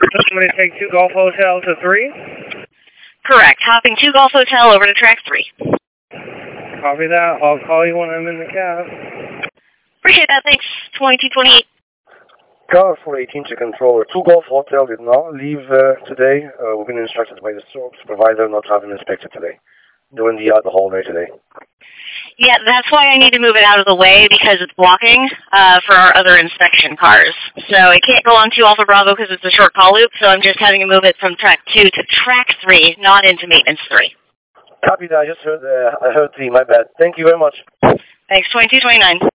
Somebody take 2 Golf Hotel to 3? Correct. Hopping 2 Golf Hotel over to track 3. Copy that. I'll call you when I'm in the cab. Appreciate that. Thanks. 2228. Car 418 to controller. 2 Golf Hotel did not leave today. We've been instructed by the supervisor not to have an inspector today. Doing the hallway today. Yeah, that's why I need to move it out of the way because it's blocking for our other inspection cars. So it can't go on 2 Alpha Bravo because it's a short call loop, so I'm just having to move it from track 2 to track 3, not into maintenance 3. Copy that. I just heard, I heard 3. My bad. Thank you very much. Thanks, 2229.